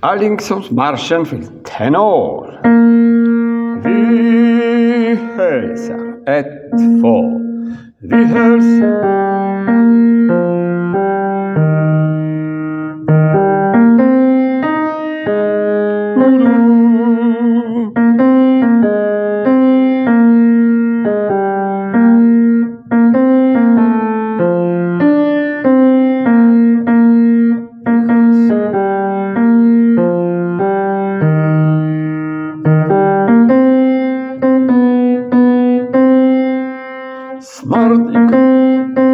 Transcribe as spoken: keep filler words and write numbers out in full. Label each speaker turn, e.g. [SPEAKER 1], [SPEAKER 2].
[SPEAKER 1] Allingsons marschen för tenor. Vi hälsar, ett, två. Vi hälsar. Smart